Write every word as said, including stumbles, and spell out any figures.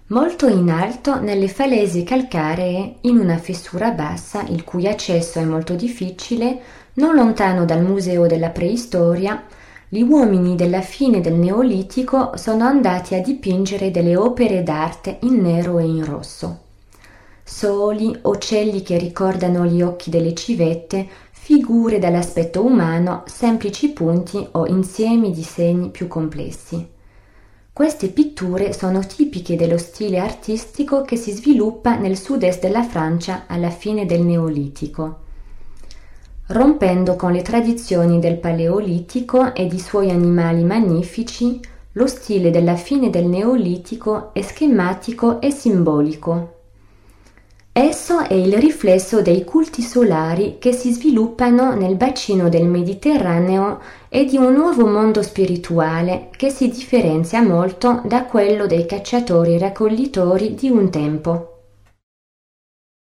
Molto in alto, nelle falaise calcaree, in una fessura bassa, il cui accesso è molto difficile, non lontano dal Museo della Preistoria, gli uomini della fine del Neolitico sono andati a dipingere delle opere d'arte in nero e in rosso. Soli, uccelli che ricordano gli occhi delle civette, figure dall'aspetto umano, semplici punti o insiemi di segni più complessi. Queste pitture sono tipiche dello stile artistico che si sviluppa nel sud-est della Francia alla fine del Neolitico. Rompendo con le tradizioni del Paleolitico ed i suoi animali magnifici, lo stile della fine del Neolitico è schematico e simbolico. Esso è il riflesso dei culti solari che si sviluppano nel bacino del Mediterraneo e di un nuovo mondo spirituale che si differenzia molto da quello dei cacciatori-raccoglitori di un tempo.